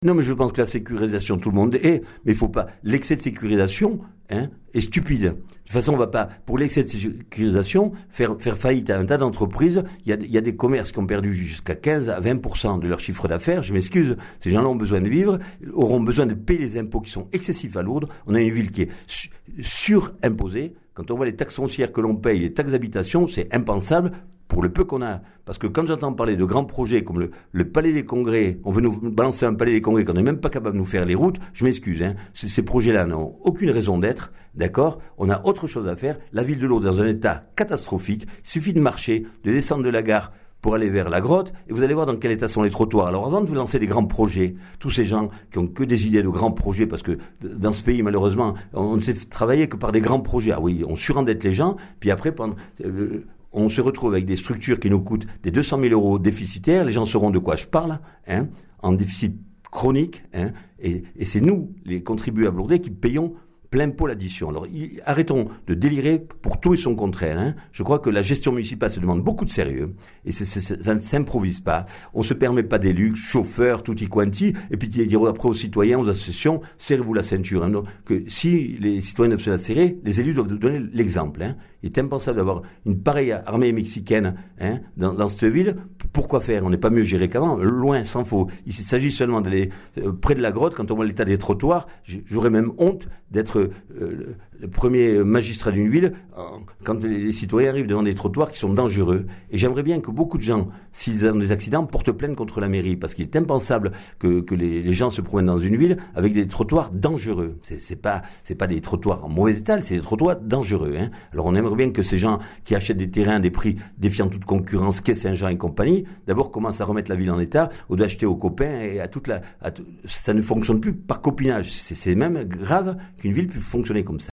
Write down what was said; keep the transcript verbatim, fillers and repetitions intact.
Non, mais je pense que la sécurisation, tout le monde est, mais il faut pas. L'excès de sécurisation, hein, est stupide. De toute façon, on va pas, pour l'excès de sécurisation, faire, faire faillite à un tas d'entreprises. Il y a, il y a des commerces qui ont perdu jusqu'à quinze à vingt pour cent de leur chiffre d'affaires. Je m'excuse. Ces gens-là ont besoin de vivre, auront besoin de payer les impôts qui sont excessifs à Lourdes. On a une ville qui est su- surimposée. Quand on voit les taxes foncières que l'on paye, les taxes d'habitation, c'est impensable pour le peu qu'on a. Parce que quand j'entends parler de grands projets comme le, le Palais des Congrès, on veut nous balancer un Palais des Congrès qu'on n'est même pas capable de nous faire les routes, je m'excuse. Hein. Ces, ces projets-là n'ont aucune raison d'être, d'accord ? On a autre chose à faire. La ville de Lourdes est dans un état catastrophique. Il suffit de marcher, de descendre de la gare pour aller vers la grotte, et vous allez voir dans quel état sont les trottoirs. Alors avant de vous lancer des grands projets, tous ces gens qui ont que des idées de grands projets, parce que dans ce pays, malheureusement, on ne sait travailler que par des grands projets. Ah oui, on surendette les gens, puis après, pendant, euh, on se retrouve avec des structures qui nous coûtent des deux cent mille euros déficitaires. Les gens sauront de quoi je parle, hein, en déficit chronique, hein, et, et c'est nous, les contribuables lourdais, qui payons plein pot l'addition. Alors, il, arrêtons de délirer pour tout et son contraire. Hein. Je crois que la gestion municipale se demande beaucoup de sérieux et c'est, c'est, ça ne s'improvise pas. On se permet pas des luxes, chauffeurs, tutti quanti, et puis dire après aux citoyens, aux associations, serrez-vous la ceinture. Hein. Donc, que si les citoyens doivent se la serrer, les élus doivent donner l'exemple. Hein. Il est impensable d'avoir une pareille armée mexicaine, hein, dans, dans cette ville. Pourquoi faire ? On n'est pas mieux géré qu'avant. Loin, s'en faut. Il s'agit seulement d'aller euh, près de la grotte. Quand on voit l'état des trottoirs, j'aurais même honte d'être euh, le premier magistrat d'une ville euh, quand les citoyens arrivent devant des trottoirs qui sont dangereux. Et j'aimerais bien que beaucoup de gens, s'ils ont des accidents, portent plainte contre la mairie, parce qu'il est impensable que, que les, les gens se promènent dans une ville avec des trottoirs dangereux. C'est, c'est pas, c'est pas des trottoirs en mauvais état, c'est des trottoirs dangereux. Hein. Alors on aimerait bien que ces gens qui achètent des terrains à des prix défiant toute concurrence, Quai Saint-Jean et compagnie, d'abord commencent à remettre la ville en état, ou d'acheter aux copains et à toute la, à tout, ça ne fonctionne plus par copinage. C'est, c'est même grave qu'une ville puisse fonctionner comme ça.